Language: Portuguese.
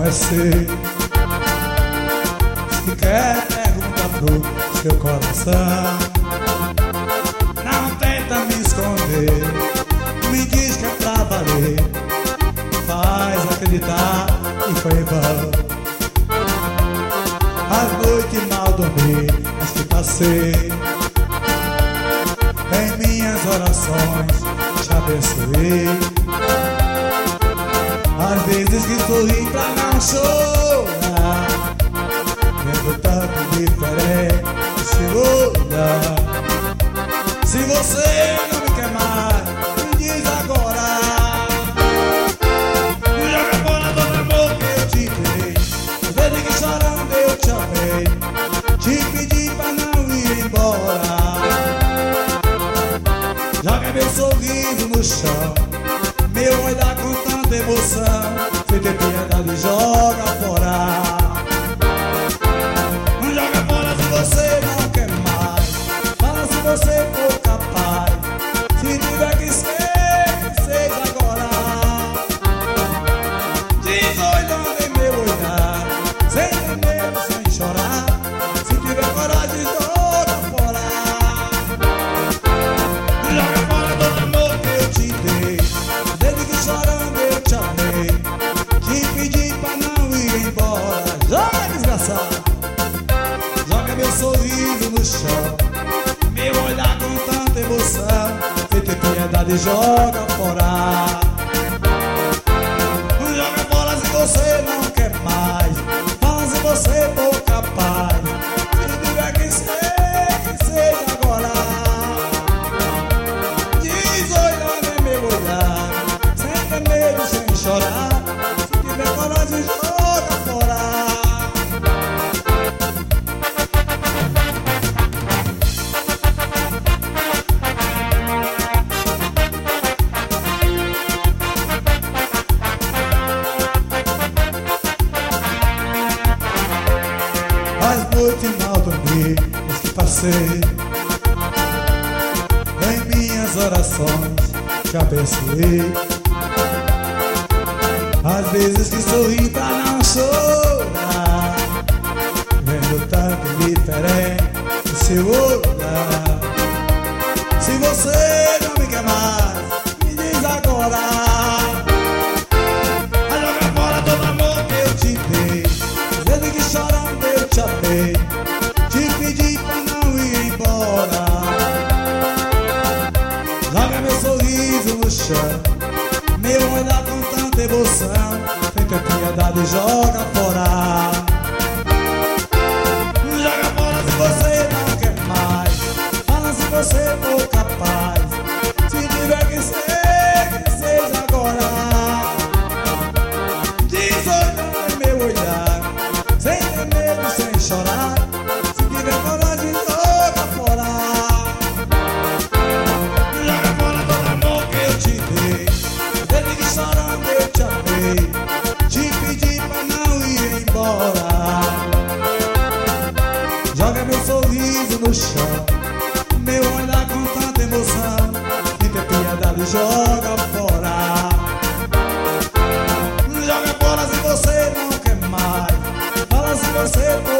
você. Se quer, pergunta pro seu coração. Não tenta me esconder, me diz que é pra valer. Faz acreditar que foi em vão. As noites mal dormi, as que passei. Em minhas orações te abençoei. Às vezes que sorri pra não chorar, vendo tanto diferente se olhar. Se você não me quer mais, me diz agora. Joga fora todo amor que eu te dei. Às vezes que chorando eu te amei, te pedi pra não ir embora. Joga meu sorriso no chão, meu olhar com tanta emoção. Se tem piedade, joga fora. Joga fora se você não quer mais. Fala se você for capaz. Se tiver que ser, que seja agora. Diz olhando em meu olhar, sem ter medo, sem chorar. Se tiver coragem, joga fora. Joga fora todo amor que eu te dei. Desde que chorando eu te amei, te pedi pra não ir embora. Joga, desgraçado. Joga meu sorriso no chão, meu olhar com tanta emoção. Se tem piedade, joga fora. Joga fora se você não quer mais. Fala se você for capaz. Se tiver que seja agora. Diz olhando em meu olhar, sem ter medo, sem chorar. Se tiver coragem, joga fora. As noites mal dormi, as que passei. Em minhas orações te abençoei. Às vezes que sorri pra não chorar, vendo tanto diferente em seu olhar. Se você não me quer mais, me diz agora. Joga fora todo amor que eu te dei. Às vezes que chorando eu te amei, te pedi pra não ir embora. Joga meu sorriso no chão, meu olhar com tanta emoção. Tem que ter piedade, joga fora. Joga fora se você não quer mais. Fala se você for capaz. Se tiver que seja agora. Diz olhando em meu olhar, sem ter medo, sem chorar. Se tiver coragem, joga fora. Joga fora todo amor que eu te dei. Desde que chorando eu te amei, te pedi pra não ir embora. Joga meu sorriso no chão, meu olhar com tanta emoção. Se tem piedade, joga fora. Joga fora se você não quer mais. Fala se você for